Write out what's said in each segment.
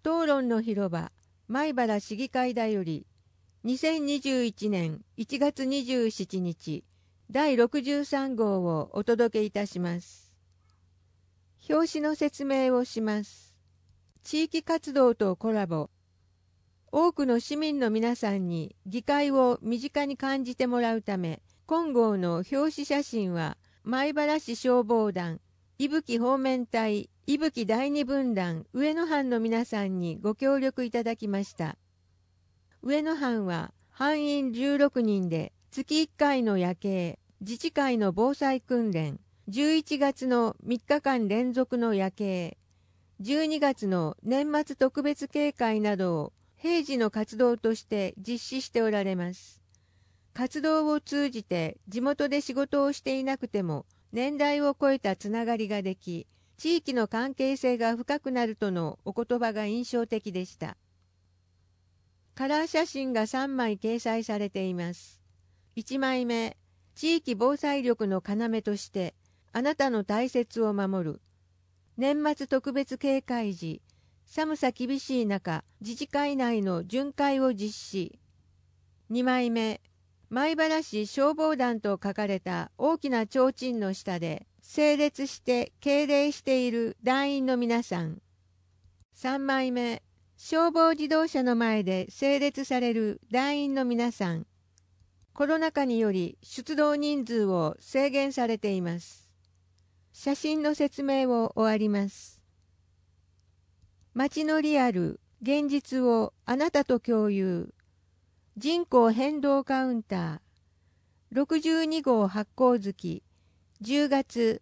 討論の広場米原市議会だより2021年1月27日第63号をお届けいたします。表紙の説明をします。地域活動とコラボ。多くの市民の皆さんに議会を身近に感じてもらうため、今号の表紙写真は米原市消防団、伊吹方面隊、伊吹第二分団上野班の皆さんにご協力いただきました。上野班は班員16人で月1回の夜景、自治会の防災訓練、11月の3日間連続の夜景、12月の年末特別警戒などを平時の活動として実施しておられます。活動を通じて地元で仕事をしていなくても年代を超えたつながりができ、地域の関係性が深くなるとのお言葉が印象的でした。カラー写真が3枚掲載されています。1枚目、地域防災力の要としてあなたの大切を守る。年末特別警戒時、寒さ厳しい中、自治会内の巡回を実施。2枚目、米原市消防団と書かれた大きな提灯の下で、整列して敬礼している団員の皆さん。3枚目、消防自動車の前で整列される団員の皆さん。コロナ禍により出動人数を制限されています。写真の説明を終わります。街のリアル、現実をあなたと共有。人口変動カウンター。62号発行月。10月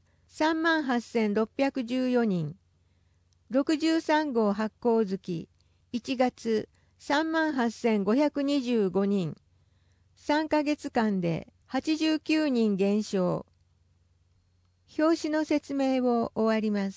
38,614人。63号発行月。1月38,525人。3ヶ月間で89人減少。表紙の説明を終わります。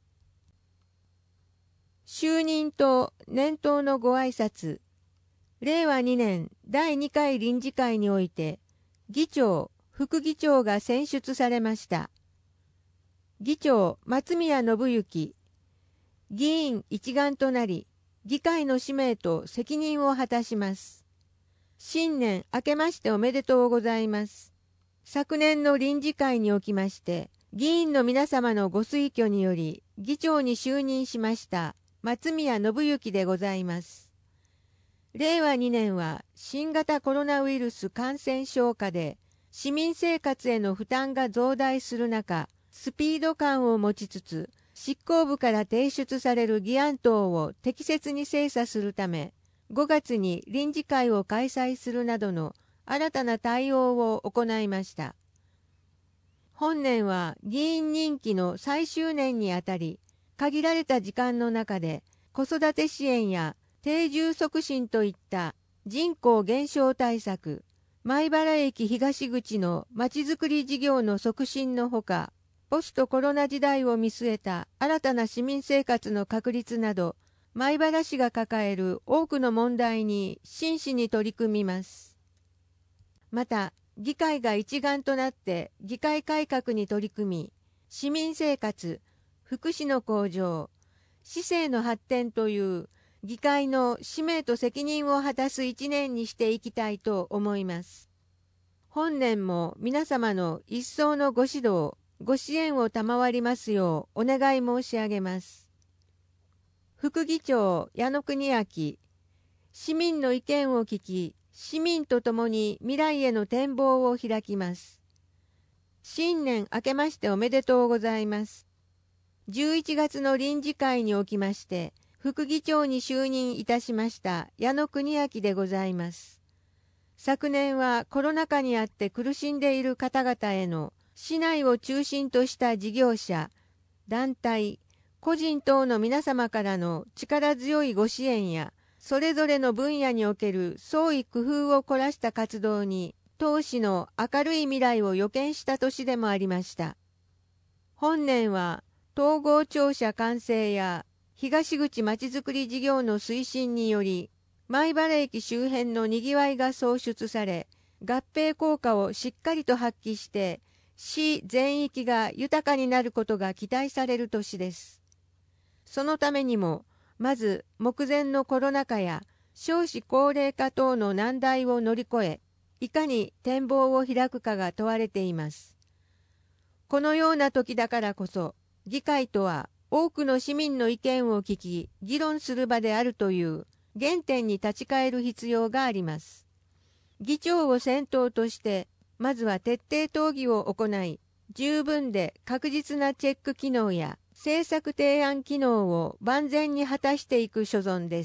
就任と年頭のご挨拶。令和2年第2回臨時会において、議長、副議長が選出されました。議長、松宮信之。議員一丸となり、議会の使命と責任を果たします。新年明けましておめでとうございます。昨年の臨時会におきまして、議員の皆様のご推挙により、議長に就任しました、松宮信之でございます。令和2年は新型コロナウイルス感染症下で市民生活への負担が増大する中、スピード感を持ちつつ、執行部から提出される議案等を適切に精査するため、5月に臨時会を開催するなどの新たな対応を行いました。本年は議員任期の最終年にあたり、限られた時間の中で子育て支援や定住促進といった人口減少対策、米原駅東口のまちづくり事業の促進のほか、ポストコロナ時代を見据えた新たな市民生活の確立など、米原市が抱える多くの問題に真摯に取り組みます。また、議会が一丸となって議会改革に取り組み、市民生活、福祉の向上、市政の発展という議会の使命と責任を果たす一年にしていきたいと思います。本年も皆様の一層のご指導、ご支援を賜りますようお願い申し上げます。副議長矢野邦明、市民の意見を聞き、市民と共に未来への展望を開きます。新年明けましておめでとうございます。11月の臨時会におきまして、副議長に就任いたしました矢野邦明でございます。昨年はコロナ禍にあって苦しんでいる方々への市内を中心とした事業者、団体、個人等の皆様からの力強いご支援や、それぞれの分野における創意工夫を凝らした活動に、当市の明るい未来を予見した年でもありました。本年は統合庁舎完成や東口まちづくり事業の推進により、米原駅周辺のにぎわいが創出され、合併効果をしっかりと発揮して、市全域が豊かになることが期待される年です。そのためにも、 まず目前のコロナ禍や少子高齢化等の難題を乗り越え、いかに展望を開くかが問われています。このような時だからこそ、議会とは多くの市民の意見を聞き、議論する場であるという原点に立ち返る必要があります。議長を先頭として、まずは徹底討議を行い、十分で確実なチェック機能や政策提案機能を万全に果たしていく所存です。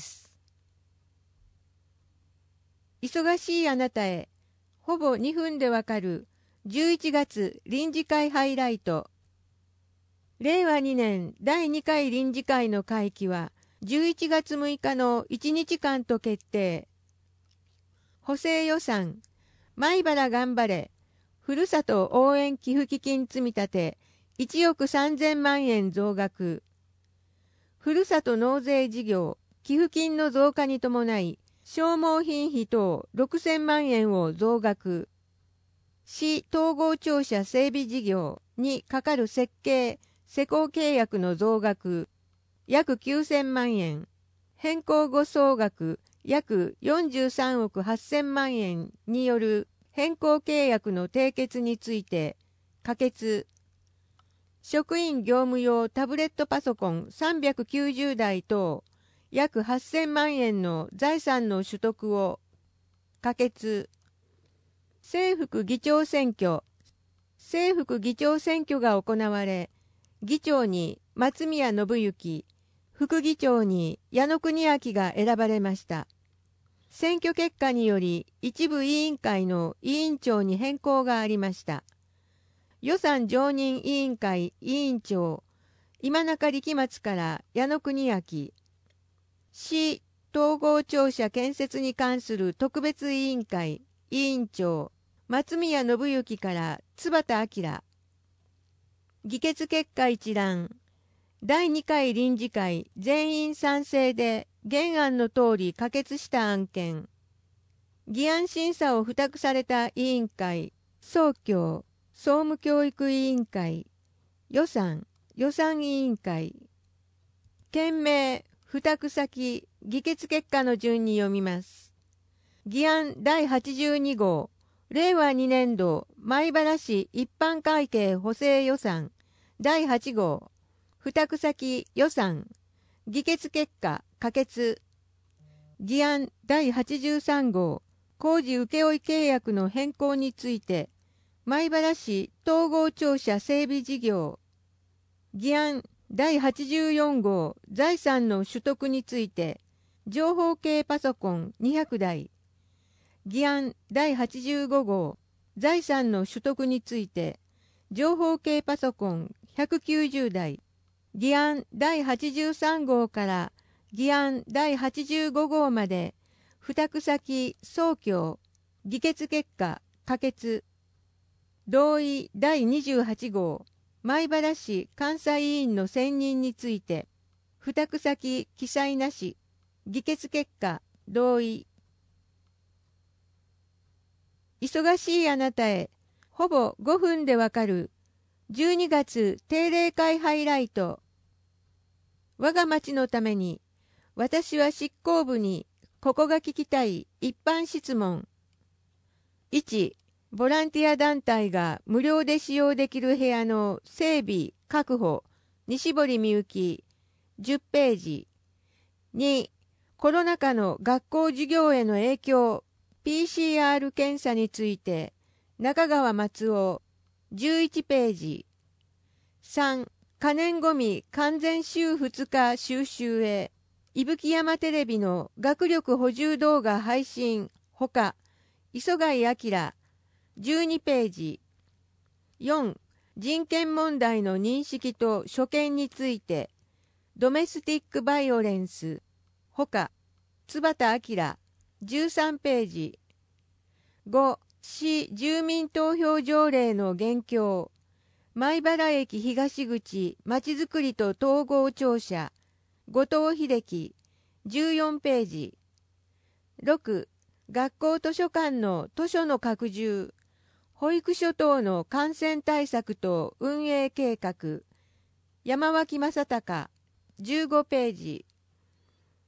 忙しいあなたへ、ほぼ2分でわかる11月臨時会ハイライト。令和2年第2回臨時会の会期は11月6日の1日間と決定。補正予算、米原頑張れ、ふるさと応援寄付基金積立1億3000万円増額。ふるさと納税事業、寄付金の増加に伴い、消耗品費等6000万円を増額。市統合庁舎整備事業にかかる設計・施工契約の増額、約9000万円。変更後総額約43億8000万円による変更契約の締結について可決。職員業務用タブレットパソコン390台等約8000万円の財産の取得を可決。正副議長選挙が行われ、議長に松宮信之、副議長に矢野邦明が選ばれました。選挙結果により一部委員会の委員長に変更がありました。予算常任委員会委員長、今中力松から矢野邦明、市統合庁舎建設に関する特別委員会委員長、松宮信之から津幡明。議決結果一覧。第2回臨時会全員賛成で原案の通り可決した案件。議案審査を付託された委員会、総協、総務教育委員会、予算委員会。件名、付託先、議決結果の順に読みます。議案第82号、令和2年度米原市一般会計補正予算第8号、付託先予算、議決結果可決。議案第83号、工事請負契約の変更について、米原市統合庁舎整備事業。議案第84号、財産の取得について、情報系パソコン200台。議案第85号、財産の取得について、情報系パソコン190台。議案第83号から議案第85号まで、付託先総協、議決結果可決。同意第28号、米原市監査委員の選任について、付託先記載なし、議決結果同意。忙しいあなたへ、ほぼ5分でわかる12月定例会ハイライト。我が町のために、私は執行部にここが聞きたい一般質問。1、ボランティア団体が無料で使用できる部屋の整備確保、西堀美幸、10ページ。2、コロナ禍の学校授業への影響、PCR 検査について、中川松夫、11ページ。3、可燃ごみ完全週2日収集へ、伊吹山テレビの学力補充動画配信、ほか、磯貝明、12ページ。4、人権問題の認識と所見について、ドメスティックバイオレンス、ほか、津幡明、13ページ。5、市住民投票条例の現況、米原駅東口まちづくりと統合庁舎、後藤秀樹、14ページ。6、学校図書館の図書の拡充、保育所等の感染対策と運営計画、山脇正隆、15ページ。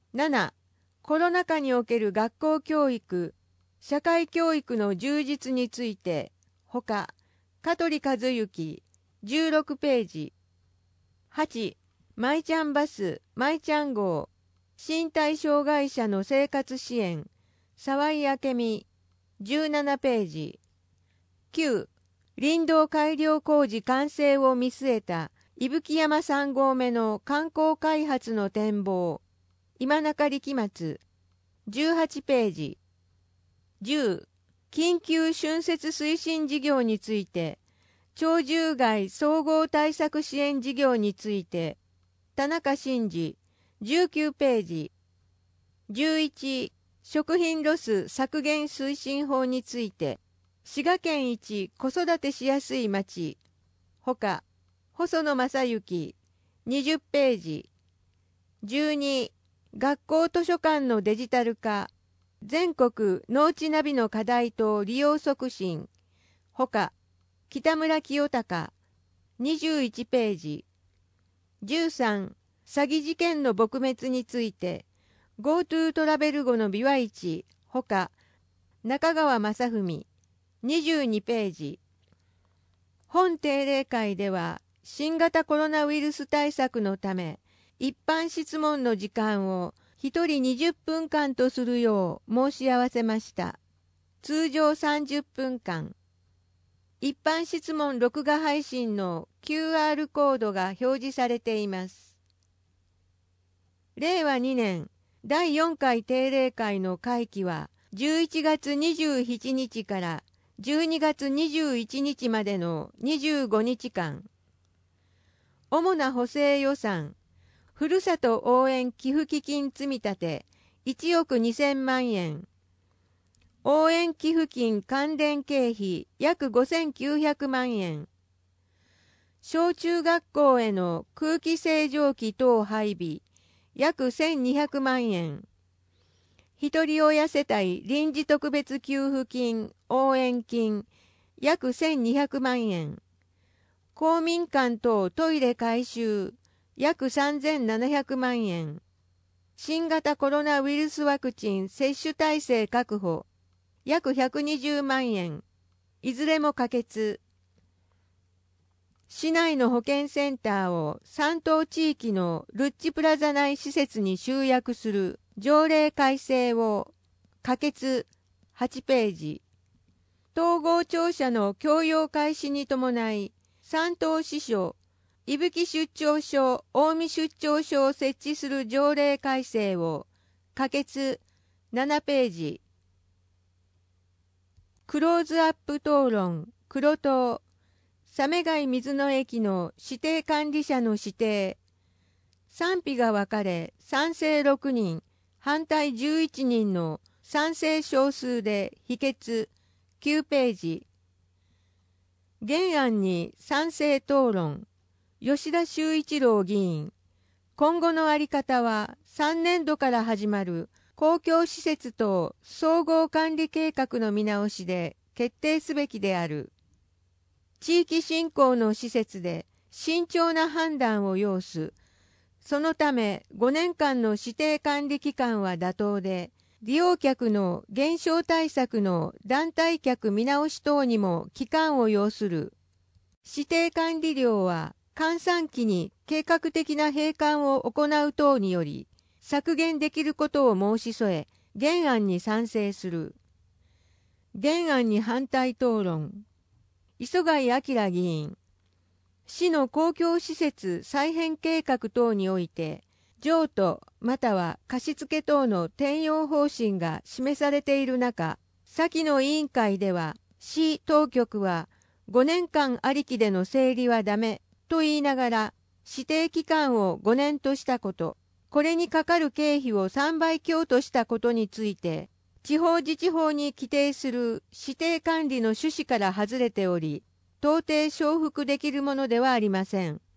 7、コロナ禍における学校教育、社会教育の充実について、ほか、香取和幸、16ページ。8、マイちゃんバス、マイちゃん号、身体障害者の生活支援、沢井明美、17ページ。9、林道改良工事完成を見据えた伊吹山3号目の観光開発の展望、今中力松、18ページ。10、緊急浚渫推進事業について、鳥獣害総合対策支援事業について、田中真二、19ページ。11、食品ロス削減推進法について、滋賀県一子育てしやすい町、ほか、細野正幸、20ページ。12、学校図書館のデジタル化、全国農地ナビの課題と利用促進、ほか、北村清隆、21ページ。13、詐欺事件の撲滅について、GoTo トラベル後のビワイチ、ほか、中川正文、22ページ。本定例会では、新型コロナウイルス対策のため、一般質問の時間を1人20分間とするよう申し合わせました。通常30分間。一般質問録画配信の QR コードが表示されています。令和2年第4回定例会の会期は11月27日から12月21日までの25日間。主な補正予算、ふるさと応援寄付基金積立1億2000万円。応援寄付金関連経費約5900万円。小中学校への空気清浄機等配備約1200万円。ひとり親世帯臨時特別給付金応援金約1200万円。公民館等トイレ改修約3700万円。新型コロナウイルスワクチン接種体制確保約120万円。いずれも可決。市内の保健センターを山東地域のルッチプラザ内施設に集約する条例改正を可決。8ページ。統合庁舎の供用開始に伴い、山東支所、伊吹出張所、近江出張所を設置する条例改正を可決。7ページ。クローズアップ討論、黒党、鮫貝水野駅の指定管理者の指定。賛否が分かれ、賛成6人、反対11人の賛成少数で否決。9ページ。原案に賛成討論、吉田修一郎議員。今後の在り方は3年度から始まる公共施設等総合管理計画の見直しで決定すべきである。地域振興の施設で慎重な判断を要す。そのため5年間の指定管理期間は妥当で、利用客の減少対策の団体客見直し等にも期間を要する。指定管理料は閑散期に計画的な閉館を行う等により削減できることを申し添え、原案に賛成する。原案に反対討論。磯貝明議員。市の公共施設再編計画等において、譲渡または貸付等の転用方針が示されている中、先の委員会では市当局は5年間ありきでの整理はダメと言いながら指定期間を5年としたこと、これにかかる経費を3倍強としたことについて、地方自治法に規定する指定管理の趣旨から外れており、到底承服できるものではありません。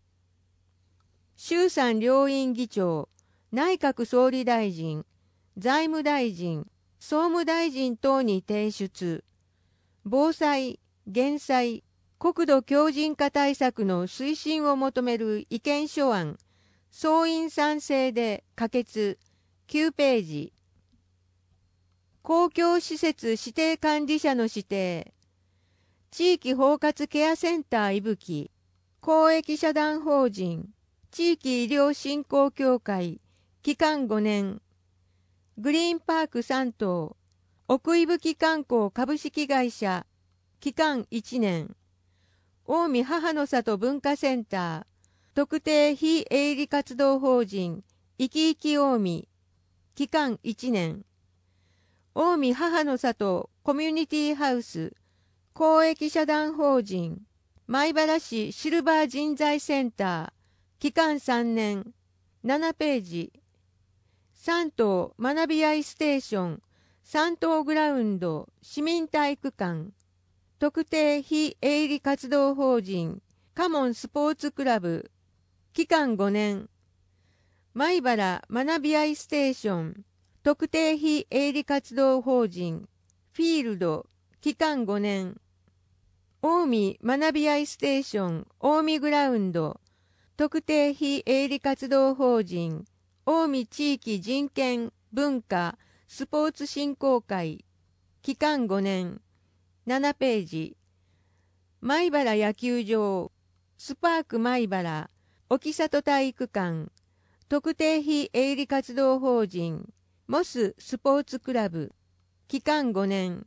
衆参両院議長、内閣総理大臣、財務大臣、総務大臣等に提出、防災・減災、国土強靭化対策の推進を求める意見書案、総員賛成で可決、 9ページ。公共施設指定管理者の指定。地域包括ケアセンターいぶき。公益社団法人。地域医療振興協会。期間5年。グリーンパーク3棟。奥伊吹観光株式会社。期間1年。近江母の里文化センター。特定非営利活動法人。いきいき近江。期間1年。近江母の里コミュニティハウス。公益社団法人。米原市シルバー人材センター。期間3年。7ページ。3棟学び合いステーション。3棟グラウンド。市民体育館。特定非営利活動法人カモンスポーツクラブ期間5年米原学び合いステーション特定非営利活動法人フィールド期間5年近江学び合いステーション近江グラウンド特定非営利活動法人近江地域人権文化スポーツ振興会期間5年7ページ。米原野球場、スパーク米原、沖里体育館、特定非営利活動法人、モススポーツクラブ、期間5年。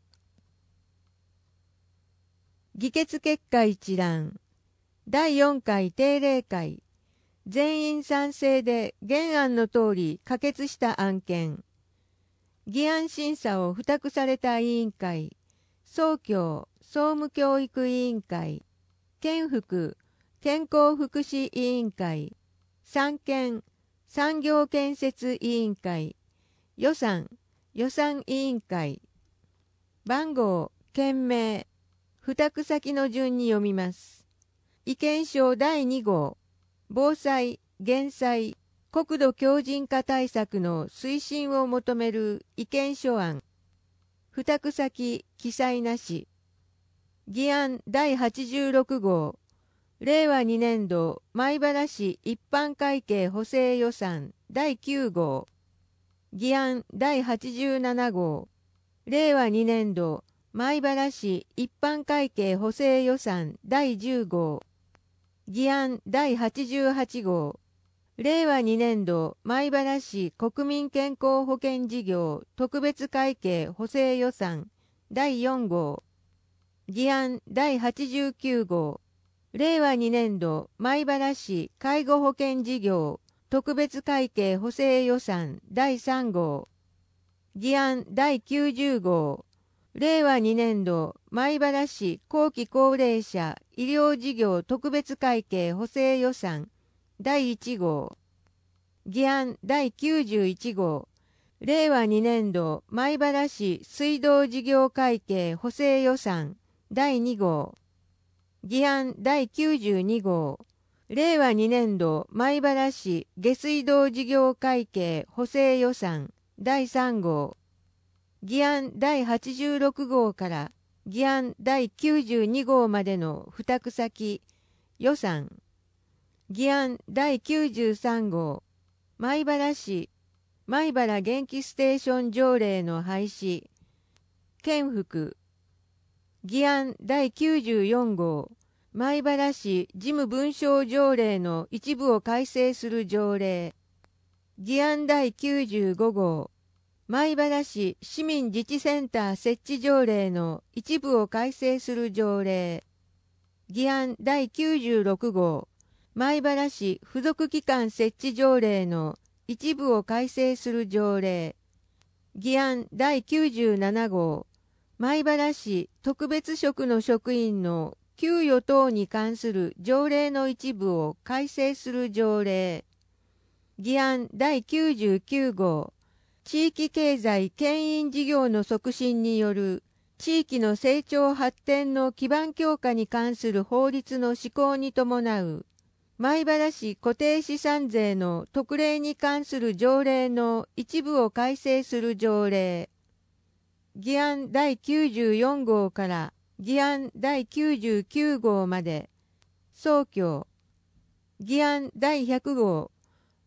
議決結果一覧。第4回定例会。全員賛成で原案の通り可決した案件。議案審査を付託された委員会。総協総務教育委員会、県福健康福祉委員会、産研産業建設委員会、予算委員会、番号、件名、付託先の順に読みます。意見書第2号、防災・減災、国土強靭化対策の推進を求める意見書案。付託先記載なし。議案第86号。令和2年度米原市一般会計補正予算第9号。議案第87号。令和2年度米原市一般会計補正予算第10号。議案第88号。令和2年度米原市国民健康保険事業特別会計補正予算第4号。議案第89号。令和2年度米原市介護保険事業特別会計補正予算第3号。議案第90号。令和2年度米原市後期高齢者医療事業特別会計補正予算第1号。議案第91号。令和2年度米原市水道事業会計補正予算第2号。議案第92号。令和2年度米原市下水道事業会計補正予算第3号。議案第86号から議案第92号までの付託先予算。議案第93号。米原市米原元気ステーション条例の廃止。県福。議案第94号。米原市事務文書条例の一部を改正する条例。議案第95号。米原市市民自治センター設置条例の一部を改正する条例。議案第96号。米原市付属機関設置条例の一部を改正する条例。議案第97号。米原市特別職の職員の給与等に関する条例の一部を改正する条例。議案第99号。地域経済牽引事業の促進による地域の成長発展の基盤強化に関する法律の施行に伴う米原市固定資産税の特例に関する条例の一部を改正する条例。議案第94号から議案第99号まで。総協。議案第100号。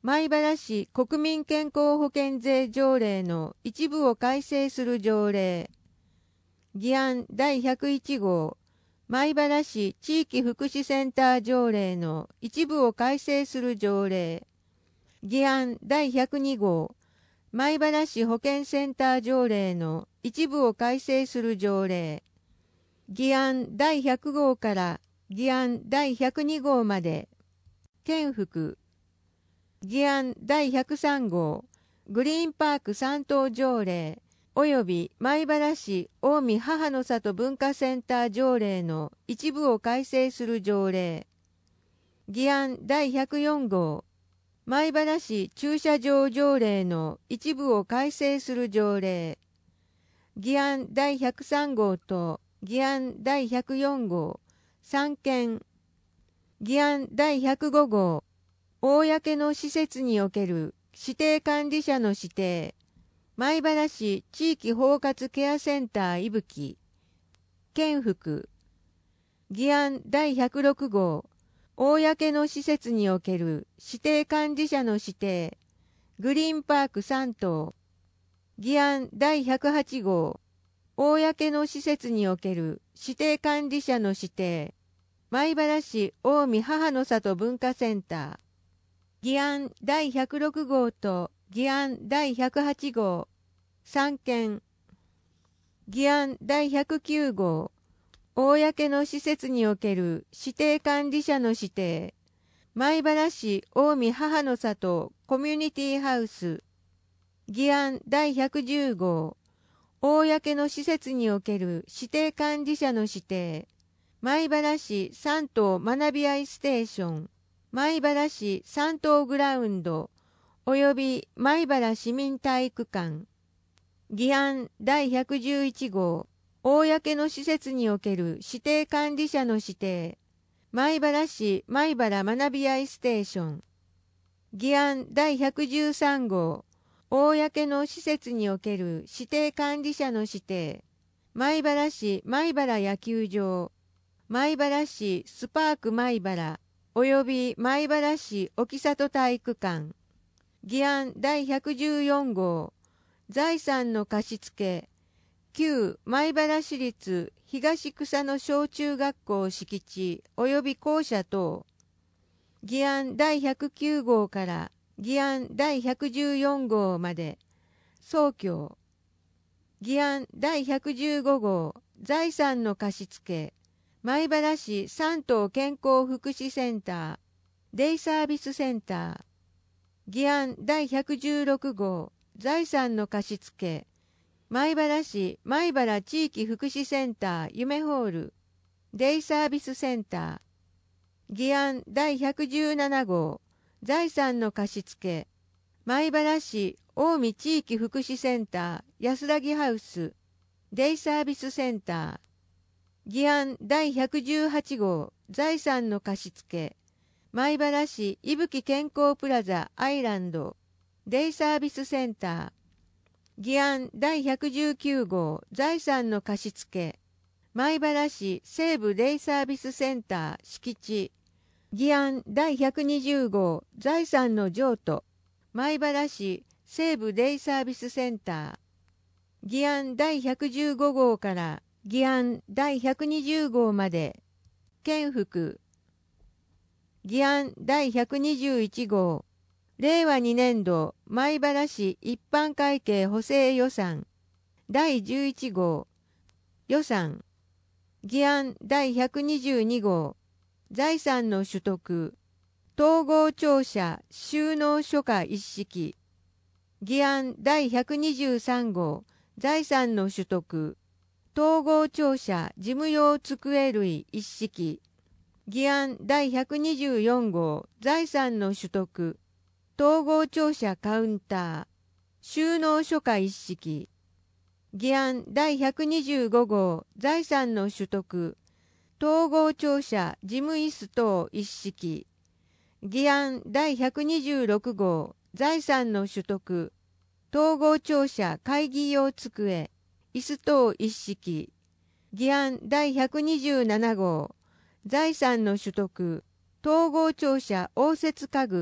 米原市国民健康保険税条例の一部を改正する条例。議案第101号、米原市地域福祉センター条例の一部を改正する条例。議案第102号、米原市保健センター条例の一部を改正する条例。議案第100号から議案第102号まで。県府。議案第103号、グリーンパーク3等条例及び米原市近江母の里文化センター条例の一部を改正する条例。議案第104号、米原市駐車場条例の一部を改正する条例。議案第103号と議案第104号、3件。議案第105号、公の施設における指定管理者の指定。米原市地域包括ケアセンターいぶき。県府。議案第106号、公の施設における指定管理者の指定。グリーンパーク3棟。議案第108号、公の施設における指定管理者の指定。米原市近江母の里文化センター。議案第106号と議案第108号、3件。議案第109号、公の施設における指定管理者の指定。米原市近江母の里コミュニティハウス。議案第110号、公の施設における指定管理者の指定。米原市3棟学び合いステーション。米原市3棟グラウンド及び米原市民体育館。議案第111号、公の施設における指定管理者の指定。米原市米原学び合いステーション。議案第113号、公の施設における指定管理者の指定。米原市米原野球場。米原市スパーク米原及び米原市沖里体育館。議案第114号、財産の貸付。旧米原市立東草野小中学校敷地及び校舎等。議案第109号から議案第114号まで。総協。議案第115号、財産の貸付。米原市3棟健康福祉センター、デイサービスセンター。議案第116号、財産の貸付。米原市米原地域福祉センター夢ホール、デイサービスセンター。議案第117号、財産の貸付。米原市近江地域福祉センター安らぎハウス、デイサービスセンター。議案第118号、財産の貸付。米原市伊吹健康プラザアイランド、デイサービスセンター。議案第119号、財産の貸付。米原市西部デイサービスセンター敷地。議案第120号、財産の譲渡。米原市西部デイサービスセンター。議案第115号から議案第120号まで。県府。議案第121号、令和2年度米原市一般会計補正予算第11号、予算。議案第122号、財産の取得。統合庁舎収納書家一式。議案第123号、財産の取得。統合庁舎事務用机類一式。議案第124号、財産の取得。統合庁舎カウンター。収納書家一式。議案第125号、財産の取得。統合庁舎事務椅子等一式。議案第126号、財産の取得。統合庁舎会議用机、椅子等一式。議案第127号、財産の取得。統合庁舎応接家具、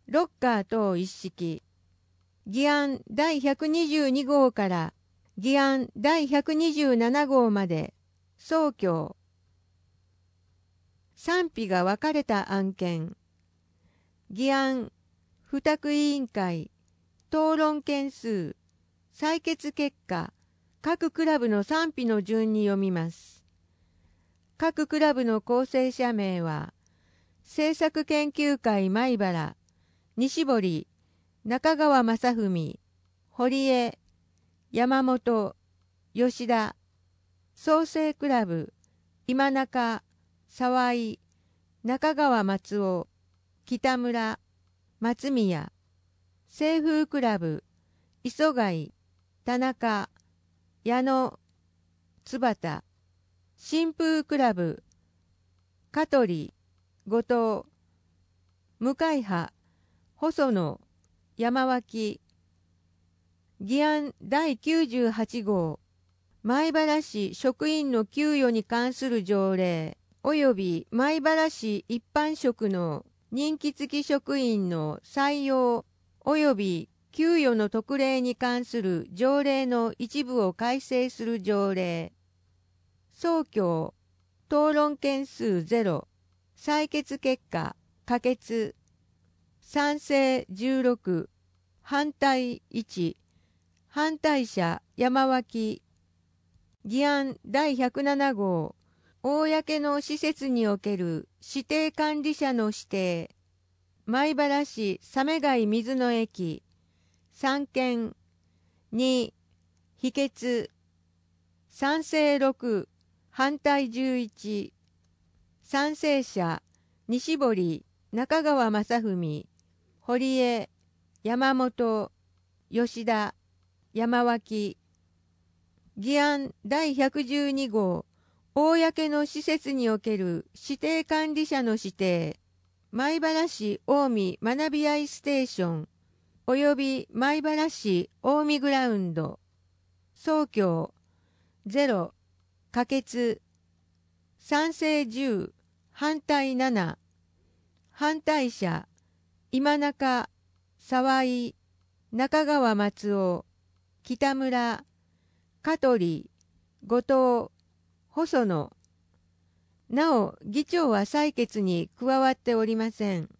ロッカー等一式。議案第122号から議案第127号まで総協。賛否が分かれた案件。議案付託委員会討論件数採決結果、各クラブの賛否の順に読みます。各クラブの構成者名は、政策研究会米原、西堀、中川正文、堀江、山本、吉田、創生クラブ、今中、沢井、中川松尾、北村、松宮、清風クラブ、磯貝、田中、矢野、津畑、新風クラブ、香取、後藤、向派、細野、山脇。議案第98号、米原市職員の給与に関する条例及び米原市一般職の任期付き職員の採用及び給与の特例に関する条例の一部を改正する条例。総協。討論件数0。採決結果。可決。賛成16。反対1。反対者山脇。議案第107号。公の施設における指定管理者の指定。米原市鮫貝水の駅。3件。2。否決。賛成6。反対11。賛成者西堀、中川正文、堀江、山本、吉田、山脇。議案第112号。公の施設における指定管理者の指定。米原市近江学び合いステーションおよび米原市近江グラウンド。総協。0。可決。賛成10。反対7。反対者今中、沢井、中川松尾、北村、香取、後藤、細野。なお議長は採決に加わっておりません。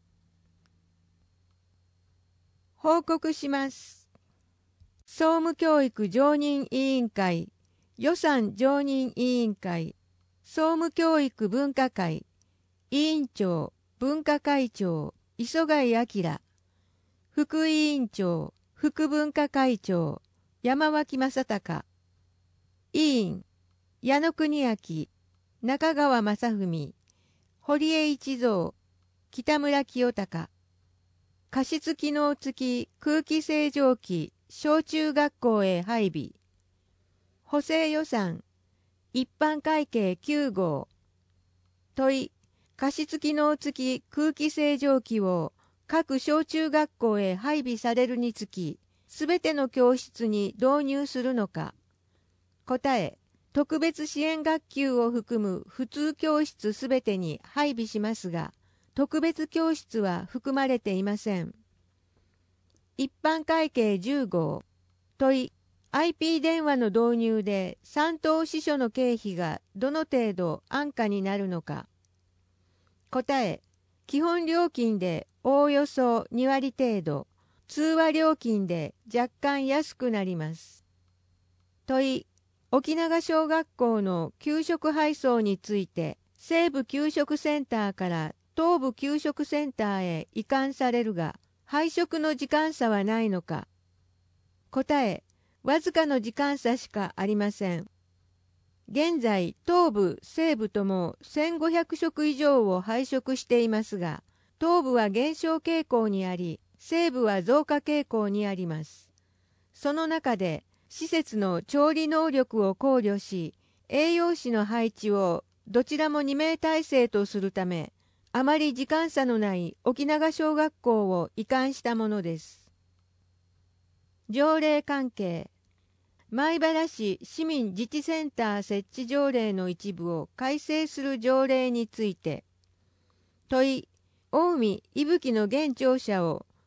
報告します。総務教育常任委員会、予算常任委員会、総務教育分科会、委員長、分科会長、磯貝明、副委員長、副分科会長、山脇正隆、委員、矢野邦明、中川正文、堀江一蔵、北村清隆。加湿機能付き空気清浄機小中学校へ配備。補正予算一般会計9号。問い、加湿機能付き空気清浄機を各小中学校へ配備されるにつき、すべての教室に導入するのか。答え、特別支援学級を含む普通教室すべてに配備しますが、特別教室は含まれていません。一般会計10号。問い、IP 電話の導入で3等支所の経費がどの程度安価になるのか。答え、基本料金でおおよそ2割程度、通話料金で若干安くなります。問い、沖永小学校の給食配送について、西部給食センターから東部給食センターへ移管されるが、配食の時間差はないのか。答え、わずかの時間差しかありません。現在、東部、西部とも1500食以上を配食していますが、東部は減少傾向にあり、西部は増加傾向にあります。その中で、施設の調理能力を考慮し、栄養士の配置をどちらも2名体制とするため、あまり時間差のない沖永小学校を移管したものです。条例関係。米原市市民自治センター設置条例の一部を改正する条例について。問い、近江伊吹の現庁舎を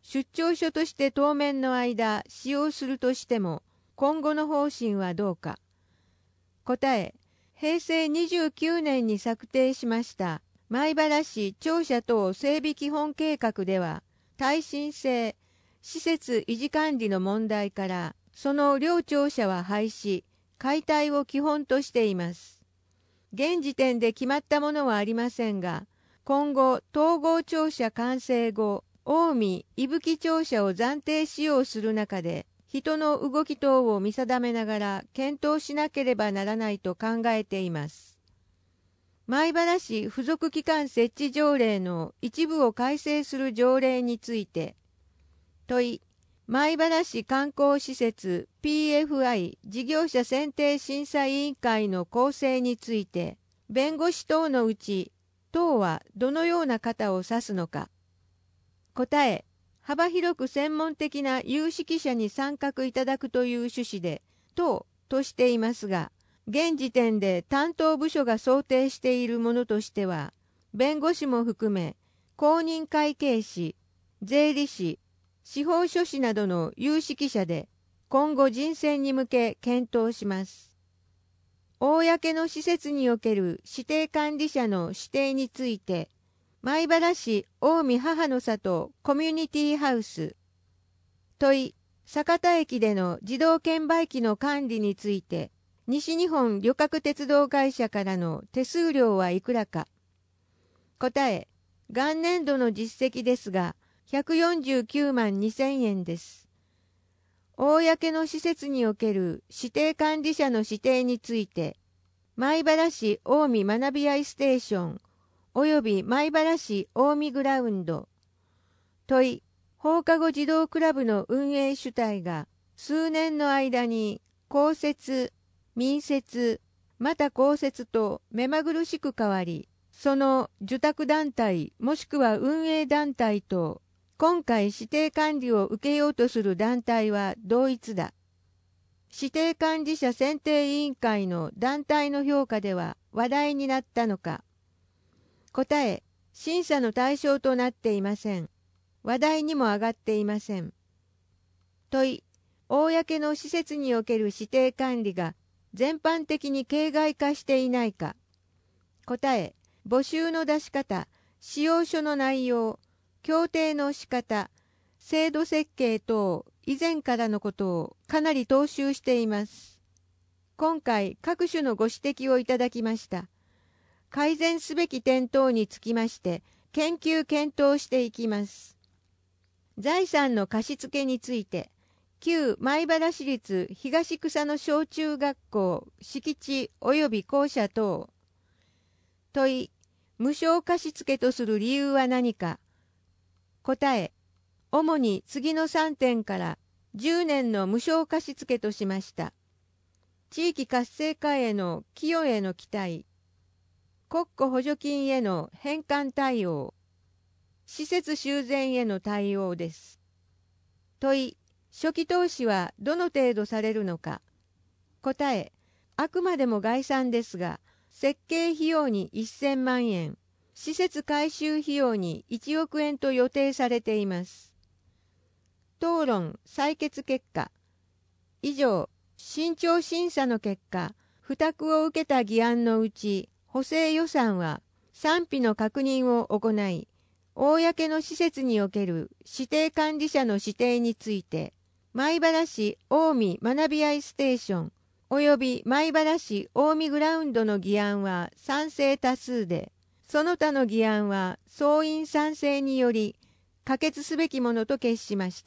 出張所として当面の間使用するとしても、今後の方針はどうか。答え、平成29年に策定しました米原市庁舎等整備基本計画では、耐震性、施設維持管理の問題から、その両庁舎は廃止、解体を基本としています。現時点で決まったものはありませんが、今後、統合庁舎完成後、近江、伊吹庁舎を暫定使用する中で、人の動き等を見定めながら検討しなければならないと考えています。米原市附属機関設置条例の一部を改正する条例について、問い、米原市観光施設 PFI 事業者選定審査委員会の構成について、弁護士等のうち、等はどのような方を指すのか。答え、幅広く専門的な有識者に参画いただくという趣旨で、等としていますが、現時点で担当部署が想定しているものとしては、弁護士も含め、公認会計士、税理士、司法書士などの有識者で、今後人選に向け検討します。公の施設における指定管理者の指定について、米原市近江母の里コミュニティハウス。問い、酒田駅での自動券売機の管理について、西日本旅客鉄道会社からの手数料はいくらか。答え、元年度の実績ですが、149万2000円です。公の施設における指定管理者の指定について、米原市近江学び合ステーション、および米原市近江グラウンド。問い、放課後児童クラブの運営主体が数年の間に公設、民設、また公設と目まぐるしく変わり、その受託団体もしくは運営団体と今回指定管理を受けようとする団体は同一だ。指定管理者選定委員会の団体の評価では話題になったのか。答え、審査の対象となっていません。話題にも上がっていません。問い、公の施設における指定管理が全般的に形骸化していないか。答え、募集の出し方、使用書の内容、協定の仕方、制度設計等以前からのことをかなり踏襲しています。今回各種のご指摘をいただきました。改善すべき点等につきまして研究検討していきます。財産の貸付について、旧米原市立東草野小中学校敷地及び校舎等。問い、無償貸付とする理由は何か。答え、主に次の3点から10年の無償貸付としました。地域活性化への寄与への期待、国庫補助金への返還対応、施設修繕への対応です。問い、初期投資はどの程度されるのか。答え、あくまでも概算ですが、設計費用に1000万円、施設改修費用に1億円と予定されています。討論採決結果。以上、慎重審査の結果、付託を受けた議案のうち、補正予算は賛否の確認を行い、公の施設における指定管理者の指定について、米原市近江学び合ステーションおよび米原市近江グラウンドの議案は賛成多数で、その他の議案は総員賛成により可決すべきものと決しました。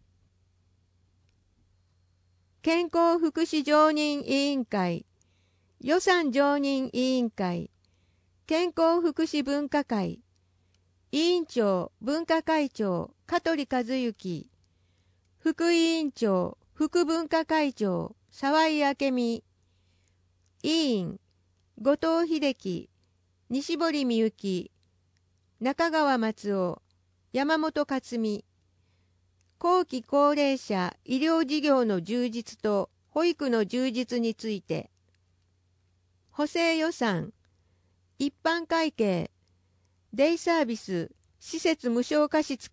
健康福祉常任委員会、予算常任委員会、健康福祉分科会、委員長文化会長香取和幸、副委員長副文化会長沢井明美、委員後藤秀樹、西堀美幸、中川松尾、山本克美、後期高齢者医療事業の充実と保育の充実について、補正予算、一般会計、デイサービス、施設無償貸付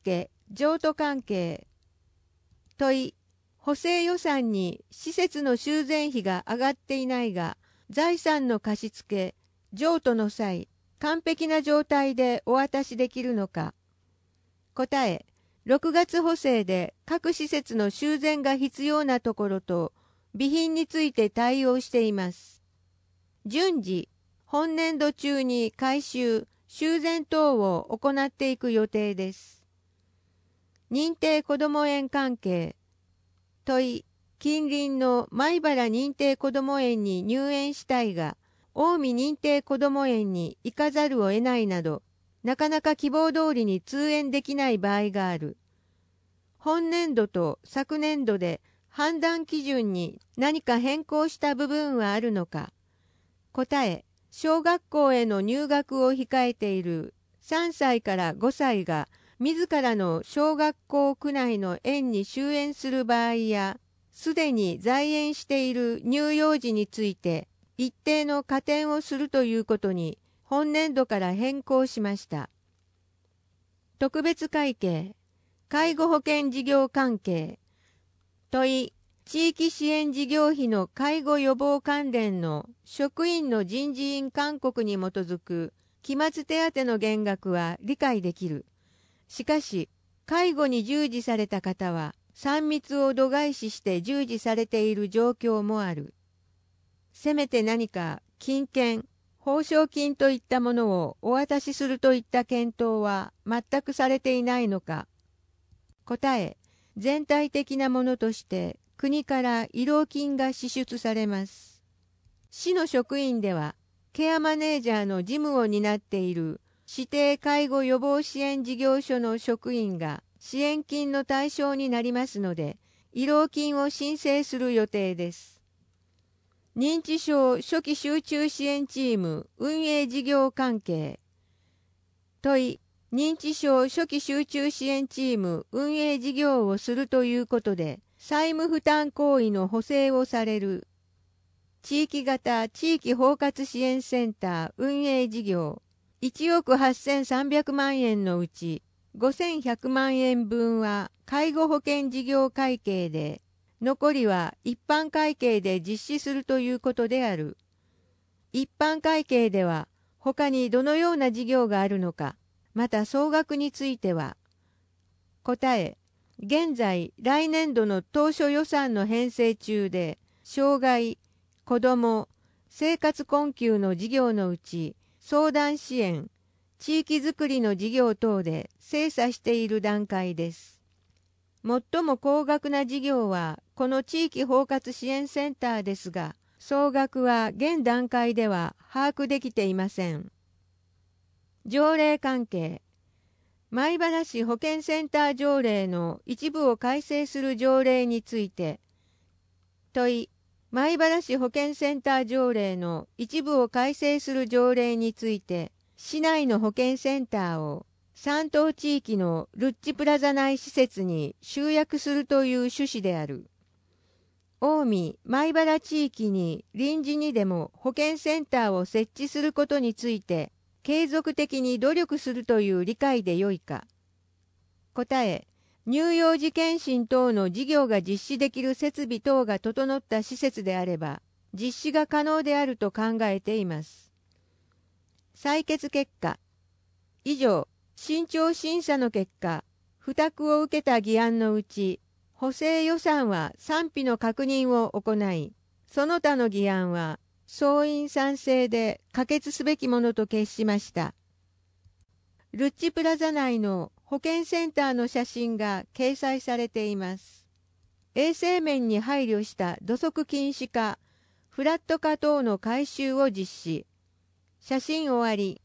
譲渡関係。問い、補正予算に施設の修繕費が上がっていないが、財産の貸し付け、譲渡の際、完璧な状態でお渡しできるのか。答え、6月補正で各施設の修繕が必要なところと備品について対応しています。順次、本年度中に改修、修繕等を行っていく予定です。認定こども園関係。問い、近隣の米原認定こども園に入園したいが、近江認定こども園に行かざるを得ないなど、なかなか希望通りに通園できない場合がある。本年度と昨年度で判断基準に何か変更した部分はあるのか。答え、小学校への入学を控えている3歳から5歳が自らの小学校区内の園に就園する場合や、すでに在園している乳幼児について一定の加点をするということに本年度から変更しました。特別会計、介護保険事業関係。問い、地域支援事業費の介護予防関連の職員の人事院勧告に基づく期末手当の減額は理解できる。しかし、介護に従事された方は3密を度外視して従事されている状況もある。せめて何か金券、報奨金といったものをお渡しするといった検討は全くされていないのか。答え、全体的なものとして国から慰労金が支出されます。市の職員では、ケアマネージャーの事務を担っている指定介護予防支援事業所の職員が支援金の対象になりますので、慰労金を申請する予定です。認知症初期集中支援チーム運営事業関係。問い、認知症初期集中支援チーム運営事業をするということで、債務負担行為の補正をされる。地域型地域包括支援センター運営事業。1億8300万円のうち5100万円分は介護保険事業会計で、残りは一般会計で実施するということである。一般会計では他にどのような事業があるのか、また総額については。答え、現在来年度の当初予算の編成中で、障害、子ども、生活困窮の事業のうち、相談支援、地域づくりの事業等で精査している段階です。最も高額な事業はこの地域包括支援センターですが、総額は現段階では把握できていません。条例関係。米原市保健センター条例の一部を改正する条例について。問い、米原市保健センター条例の一部を改正する条例について、市内の保健センターを山東地域のルッチプラザ内施設に集約するという趣旨である。近江、米原地域に臨時にでも保健センターを設置することについて、継続的に努力するという理解でよいか。答え、乳幼児健診等の事業が実施できる設備等が整った施設であれば、実施が可能であると考えています。採決結果。以上、慎重審査の結果、付託を受けた議案のうち、補正予算は賛否の確認を行い、その他の議案は、総員賛成で可決すべきものと決しました。ルッチプラザ内の保健センターの写真が掲載されています。衛生面に配慮した土足禁止化、フラット化等の改修を実施。写真終わり。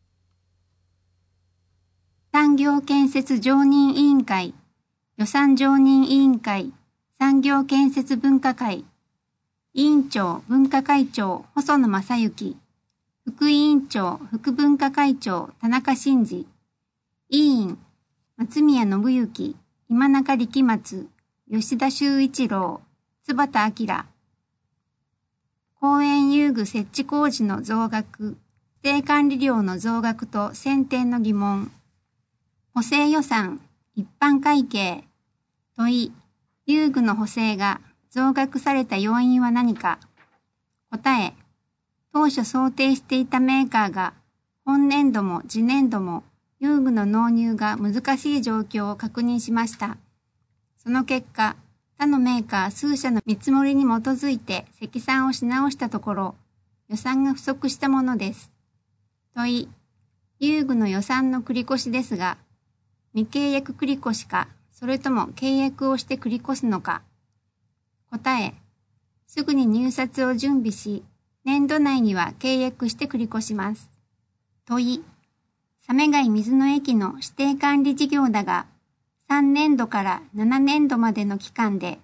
産業建設常任委員会、予算常任委員会、産業建設分科会、委員長分科会長細野正幸、副委員長副分科会長田中真二、委員松宮信之、今中力松、吉田修一郎、津畑明。公園遊具設置工事の増額、指定管理料の増額と選定の疑問。補正予算、 一般会計。問い、遊具の補正が増額された要因は何か。答え、当初想定していたメーカーが本年度も次年度も遊具の納入が難しい状況を確認しました。その結果、他のメーカー数社の見積もりに基づいて積算をし直したところ、予算が不足したものです。問い、遊具の予算の繰越ですが、未契約繰越か、それとも契約をして繰り越すのか。答え、すぐに入札を準備し、年度内には契約して繰り越します。問い、鮫貝水の駅の指定管理事業だが、3年度から7年度までの期間で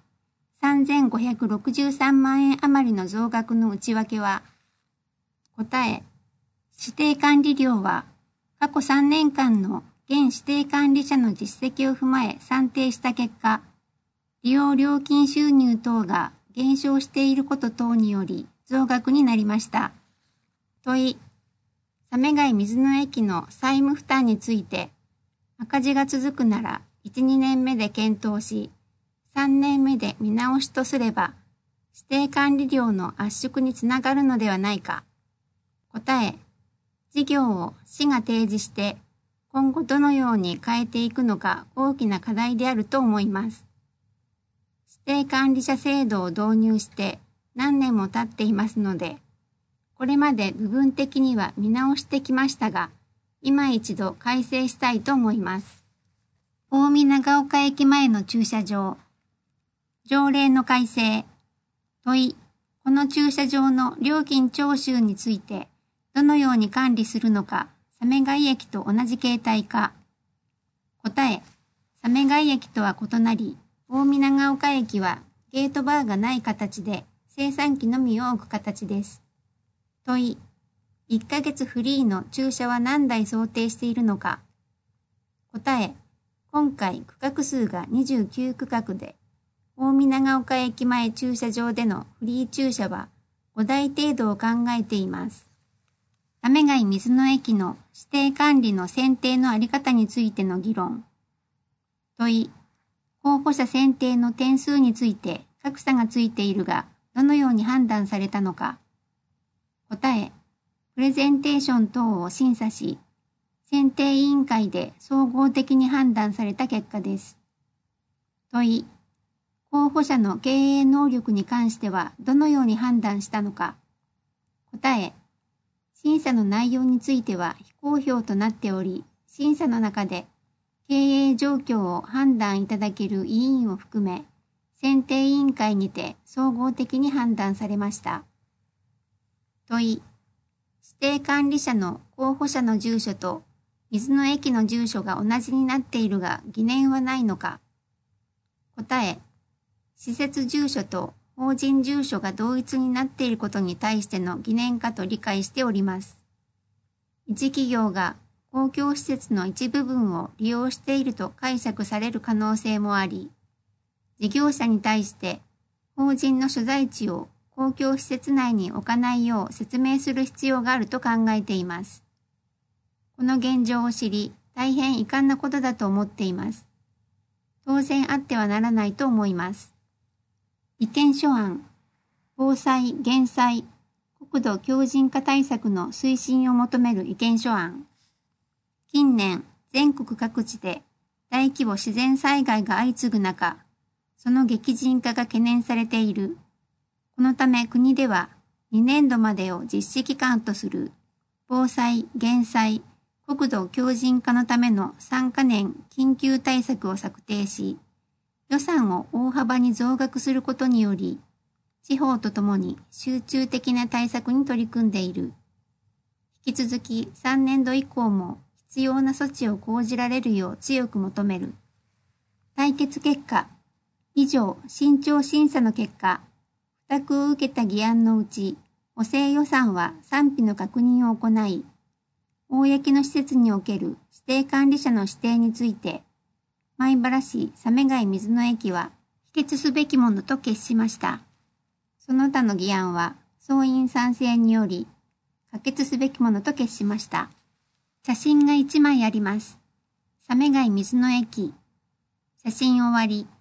3563万円余りの増額の内訳は。答え、指定管理料は過去3年間の現指定管理者の実績を踏まえ算定した結果、利用料金収入等が減少していること等により増額になりました。問い、鮫貝水の駅の債務負担について、赤字が続くなら1、2年目で検討し、3年目で見直しとすれば、指定管理料の圧縮につながるのではないか。答え、事業を市が提示して、今後どのように変えていくのか大きな課題であると思います。指定管理者制度を導入して何年も経っていますので、これまで部分的には見直してきましたが、今一度改正したいと思います。大見長岡駅前の駐車場。条例の改正。問い、この駐車場の料金徴収について、どのように管理するのか、鮫貝駅と同じ形態か。答え、鮫貝駅とは異なり、大見長岡駅はゲートバーがない形で、精算機のみを置く形です。問い、1ヶ月フリーの駐車は何台想定しているのか。答え、今回区画数が29区画で、大見長岡駅前駐車場でのフリー駐車は5台程度を考えています。鮫貝水の駅の指定管理の選定のあり方についての議論。問い、候補者選定の点数について格差がついているが、どのように判断されたのか。答え、プレゼンテーション等を審査し、選定委員会で総合的に判断された結果です。問い、候補者の経営能力に関してはどのように判断したのか。答え、審査の内容については非公表となっており、審査の中で経営状況を判断いただける委員を含め、選定委員会にて総合的に判断されました。問い、指定管理者の候補者の住所と水の駅の住所が同じになっているが疑念はないのか。答え、施設住所と法人住所が同一になっていることに対しての疑念かと理解しております。一企業が公共施設の一部分を利用していると解釈される可能性もあり、事業者に対して法人の所在地を公共施設内に置かないよう説明する必要があると考えています。この現状を知り、大変遺憾なことだと思っています。当然あってはならないと思います。意見書案、防災・減災、国土強靭化対策の推進を求める意見書案。近年、全国各地で大規模自然災害が相次ぐ中、その激甚化が懸念されている。このため国では2年度までを実施期間とする防災・減災、国土強靭化のための3カ年緊急対策を策定し、予算を大幅に増額することにより、地方とともに集中的な対策に取り組んでいる。引き続き3年度以降も必要な措置を講じられるよう強く求める。採決結果、以上、慎重審査の結果、付託を受けた議案のうち、補正予算は賛否の確認を行い、公の施設における指定管理者の指定について、米原市鮫貝水の駅は否決すべきものと決しました。その他の議案は、総員賛成により、可決すべきものと決しました。写真が1枚あります。鮫貝水の駅、 写真終わり。